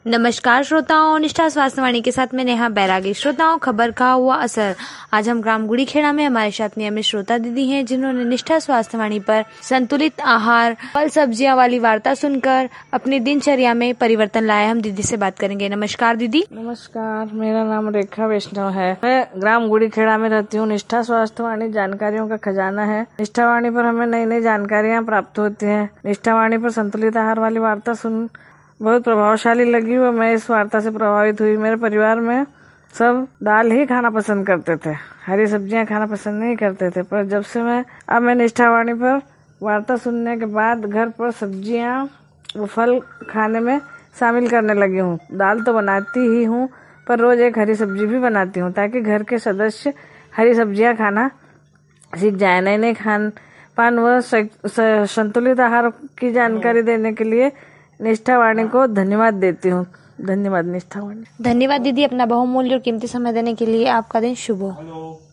नमस्कार श्रोताओं, निष्ठा स्वास्थ्यवाणी के साथ मैं नेहा बैरागी। श्रोताओं, खबर का हुआ असर। आज हम ग्राम गुड़ीखेड़ा में हमारे साथ नियमित श्रोता दीदी हैं, जिन्होंने निष्ठा स्वास्थ्यवाणी पर संतुलित आहार, फल सब्जियां वाली वार्ता सुनकर अपनी दिनचर्या में परिवर्तन लाया। हम दीदी से बात करेंगे। नमस्कार दीदी। नमस्कार, मेरा नाम रेखा वैष्णव है। मैं ग्राम गुड़ीखेड़ा में रहती हूँ। निष्ठा स्वास्थ्यवाणी जानकारियों का खजाना है। निष्ठावाणी पर हमें नई नई जानकारियाँ प्राप्त होती है। निष्ठावाणी पर संतुलित आहार वाली वार्ता सुन बहुत प्रभावशाली लगी और मैं इस वार्ता से प्रभावित हुई। मेरे परिवार में सब दाल ही खाना पसंद करते थे, हरी सब्जियां खाना पसंद नहीं करते थे। पर जब से मैं निष्ठावाणी पर वार्ता सुनने के बाद घर पर सब्जियां व फल खाने में शामिल करने लगी हूँ। दाल तो बनाती ही हूँ, पर रोज एक हरी सब्जी भी बनाती हूँ, ताकि घर के सदस्य हरी सब्जियां खाना सीख जाए। नए नए खान पान व संतुलित आहार की जानकारी देने के लिए निष्ठावाणी को धन्यवाद देती हूँ। धन्यवाद निष्ठावाणी। धन्यवाद दीदी, अपना बहुमूल्य और कीमती समय देने के लिए। आपका दिन शुभ हो।